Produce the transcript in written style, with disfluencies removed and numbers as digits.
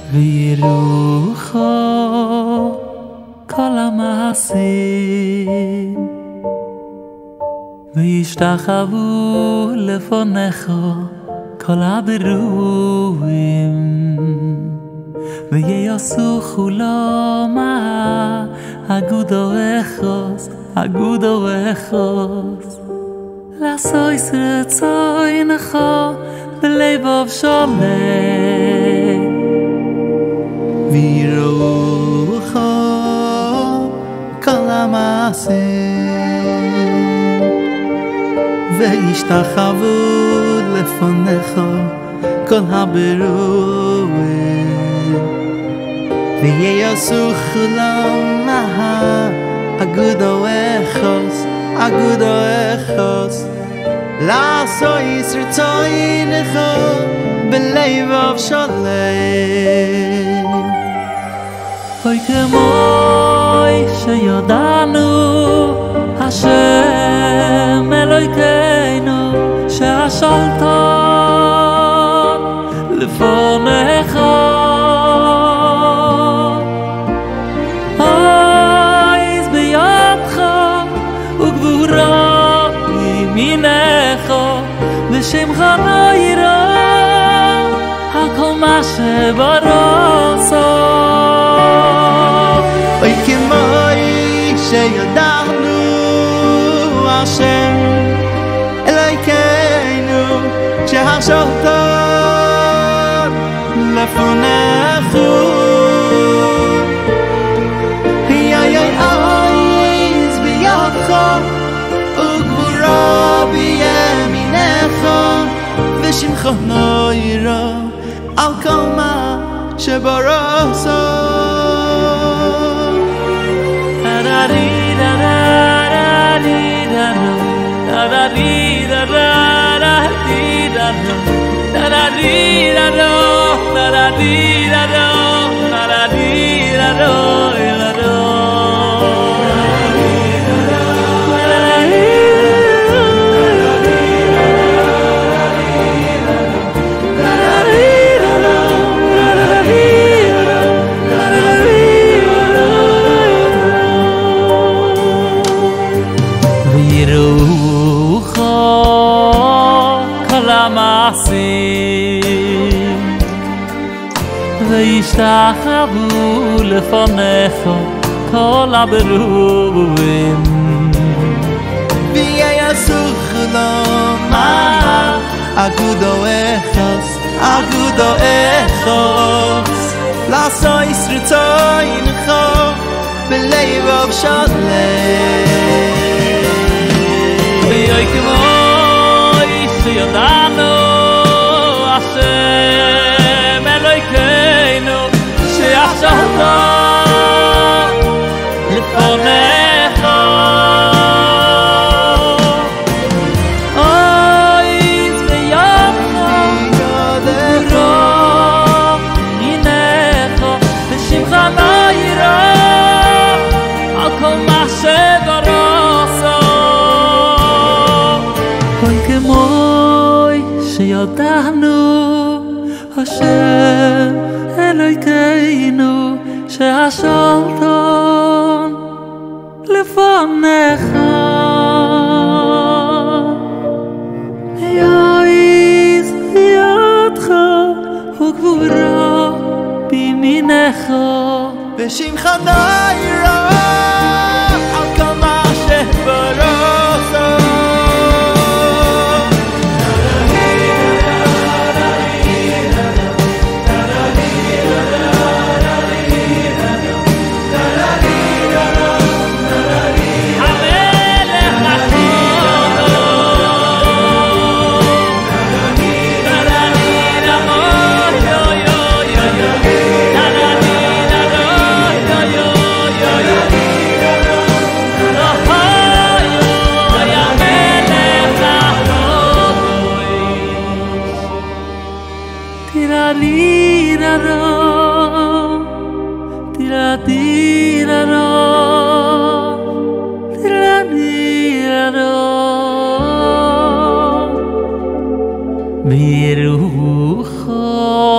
וירוחו כל המעשים וישתחוו לפניך כל הברואים ויעשו כולם אגודו אחוז לעשות רצונך בלב שלם וירוחו כל המעשים וישתחוו לפניך כל הברואים ויעשו כולם אגודו אחוז לעשות רצונך בלב שלם אוי כמוי שידענו השם אלוהינו שהשלטון לפניך אויז בידך וגבורה ימינך ושמך נאירה על כל מה שברוסו אוי כמוי שידענו השם אלוהינו שהשלטון לפניך אויז בידך וגבורה בימינך ושמך נאירה על כל מה שברוסו וישתחוו לפניך כל הברואים ויעשו כולם אגודו אחוז לעשות רצונך בלב שלם ואוי כמוי שידענו השם אלוהינו שהשלטון לפניך אויז בידך וגבורה ימינך ושמך נאירה על כל מה שברוסו אוי כמוי שידענו השם אלוהינו שהשלטון לפניך יעז בידך וגבורה בימינך ושמך נאירה על כל מה שברוסו וירוחו